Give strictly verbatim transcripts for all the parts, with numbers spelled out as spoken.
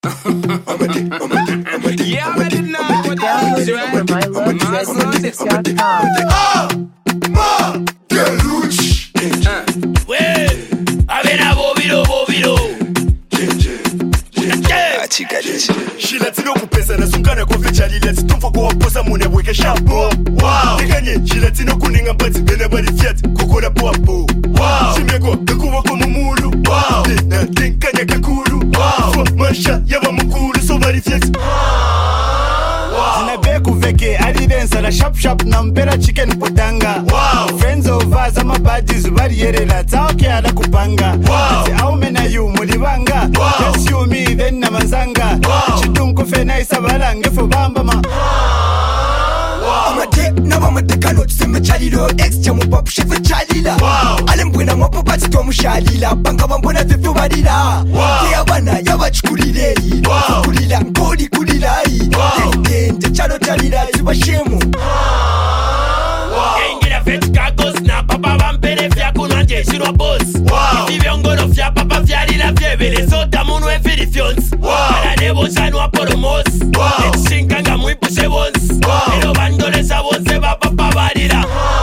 Yeah, I didn't know what that is, right? From I love zed music dot com. Ah, ma, Deluch. Well, a ver a Bobilo, Bobilo. Shilatino kupesa na sungana kwa vichali. Let's don't forget kuposa mune weke shapo. Wow. Teganye shilatino kuninga mbati bene bari fiat kokora poapo. Wow. Shimeko kuwa kwa mumulu. Wow. Na tenkanya kakulu. Wow. For masha yaba mukulu so bari fiat. Zina beku veke alidensa na shop shop na mpera chicken potanga. Wow. Friends of us ama badges bari yerela taoke ala kupanga. Wow. Ati au mena yu mulibanga. Wow. Just you me then na manzanga. Wow. Chidunko fena isabalange fo bamba ma. Wow. Amade na mama dekano tuseme chalilo ex chamu papu shefe chalila. Wow. Alembwena mwapo bati tomu shalila. Banga bambona vifu badila. Wow. Kia wana yawa chukulilei. Wow. Kulila nkoli kulilai. Wow. Dende chalo chalila ziba shemu. Wow. Ingira feti kakos na papa vampere fya kunanje shirwa boss. Wow. Ifi vyongolo fya papa fya lila fye vele sota munu e firi fyons. Wow. Ala nebo shanu wa poromos. Wow. Eti shinkanga muipushe bons. Wow. Elo bandole sa bonse va papa valila.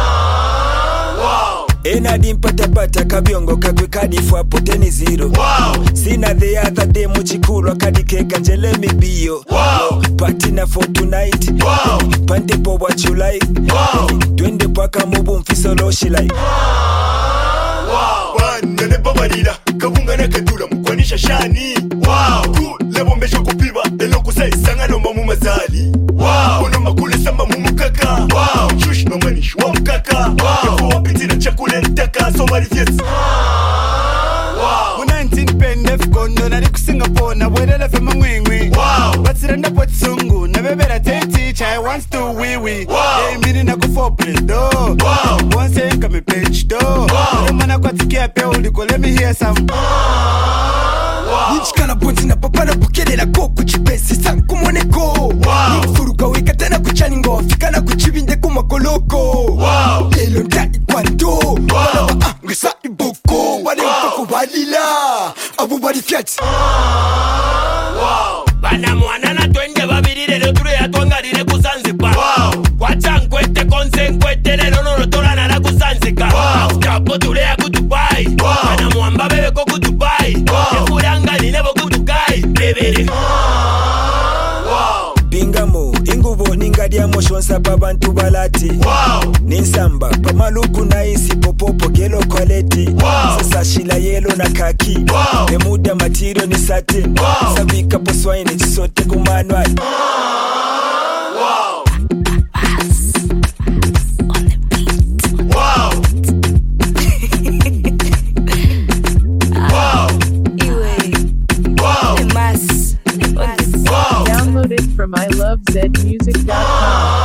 Wow. Ena dimpata pata kabiongo kakwe kadi fwa poteni zero. Wow. Sina the other day muchikulu kadi keka njele mibio. Wow. Party na for tonight. Wow. Pante po what you like. Wow. Twende paka mubu mfiso lo she like. Wow. Wana nepa barila kabunga na kadula mkwanisha shani. Wow. Ku lebo mbesho kupiba elo kusai sanga no mamu mazali. Wow. Ono makule samba mumu kaka. Wow. Shush no manish wa mkaka. Wow. Yako wapiti na chakule ntaka so bari fies. Wow. Mu nineteen pendef kondo na liku Singapore na wedela fe mangwingwi. Wow. Batsira na potsungu na bebera teti chai wants to wee wee. Wow. Hey mini na kufo play do. Wow. Once ain't come page do. Wow. Mana kwa tikia pe uliko let me hear some. Wow. Nichikana bonzi na papa na bukele la koko chipesi sanku moneko. Wow. Nifuruka weka tena kuchani ngo fika na kuchibinde kumakoloko. Wow. Lelo nda ikwando. Wow. Wala ba ngesa iboko. Wale mpoko walila. Abu bari fiat. Wow. Bana mwana na twende babiri lelo ture ya tuangalile kusanzipa. Wow. Wacha nkwete konse nkwete lelo nono tola na la kusanzika. Wow. Aftapo tule ya kudubai. Wow. Bana mwamba bebe ko kudubai. Wow. Efuranga ni nebo kudukai. Bebele. Wow. Bingamo ingubo ningadia moshonsa babantu balati. Wow. Ninsamba pamaluku na isi popopo gelo quality. Wow. Sasa shila yelo na kaki. Wow. Emuda material ni satin. Wow. Sabika poswaini chisote kumanual. Wow. Wow. Wow. Wow. Download it from I love zed music dot com.